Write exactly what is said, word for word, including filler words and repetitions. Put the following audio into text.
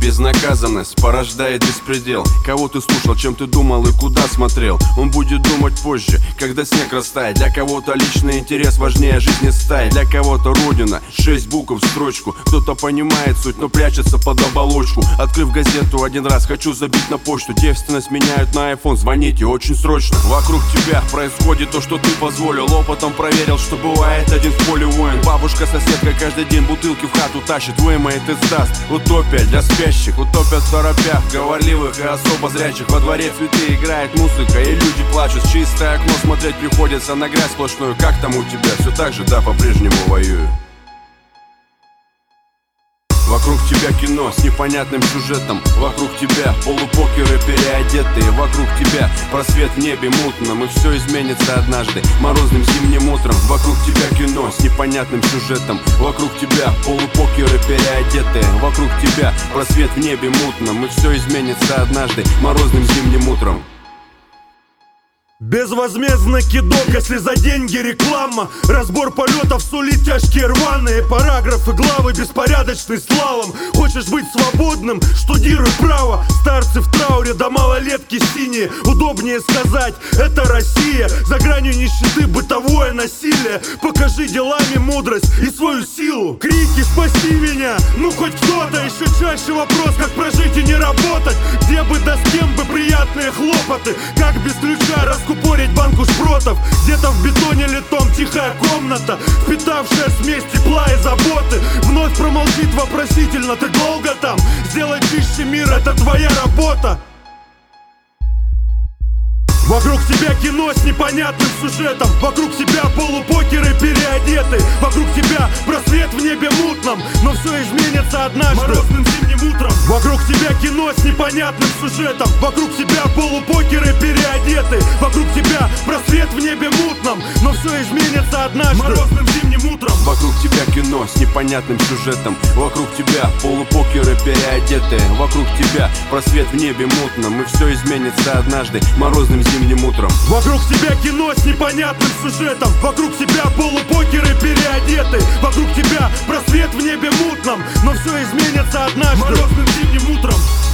Безнаказанность порождает беспредел. Кого ты слушал, чем ты думал и куда смотрел? Он будет думать позже, когда снег растает. Для кого-то личный интерес важнее жизни стаи. Для кого-то родина, шесть букв в строчку. Кто-то понимает суть, но прячется под оболочку. Открыв газету один раз, хочу забить на почту. Девственность меняют на айфон, звоните очень срочно. Вокруг тебя происходит то, что ты позволил. Опытом проверил, что бывает один в поле воин. Бабушка-соседка каждый день бутылки в хату тащит. Вымоет и сдаст. Утопия для спящих, утопия в торопях, говорливых и особо зрячих. Во дворе цветы, играет музыка и люди плачут. В чистое окно смотреть приходится на грязь сплошную. Как там у тебя? Все так же, да, по-прежнему воюю. Вокруг тебя кино с непонятным сюжетом. Вокруг тебя полупокеры переодетые. Вокруг тебя просвет в небе мутном. И все изменится однажды морозным зимним утром. Вокруг тебя кино с непонятным сюжетом. Вокруг тебя полупокеры переодетые. Вокруг тебя просвет в небе мутном. И все изменится однажды морозным зимним утром. Безвозмездно кидок, если за деньги реклама. Разбор полетов сулит тяжкие рваные параграфы, главы, беспорядочный слалом. Хочешь быть свободным? Штудируй право. Старцы в трауре, да малолетки синие. Удобнее сказать, это Россия. За гранью нищеты бытовое насилие. Покажи делами мудрость и свою силу. Крики «спаси меня», ну хоть кто-то. Еще чаще вопрос, как прожить и не работать. Где бы да с кем бы приятные хлопоты. Как без ключа раскупорить банку шпротов. Где-то в бетоне литом тихая комната, впитавшая смесь тепла и заботы. Вновь промолчит вопросительно: ты долго там? Сделай чище мир, это твоя работа. Вокруг тебя кино с непонятным сюжетом. Вокруг тебя полупокеры переодеты. Вокруг тебя просвет в небе мутном. Но все изменится однажды морозным зимним утром. Вокруг тебя кино с непонятным сюжетом. Вокруг тебя полупокеры переодеты. Вокруг тебя просвет в небе мутном. Но все изменится однажды морозным зимним утром. Вокруг тебя кино с непонятным сюжетом. Вокруг тебя полупокеры переодетые. Вокруг тебя просвет в небе мутном. И все изменится однажды морозным зимним утром. Вокруг тебя кино с непонятным сюжетом. Вокруг тебя полупокеры переодеты. Вокруг тебя просвет в небе мутном. Но все изменится однажды морозным зимним утром.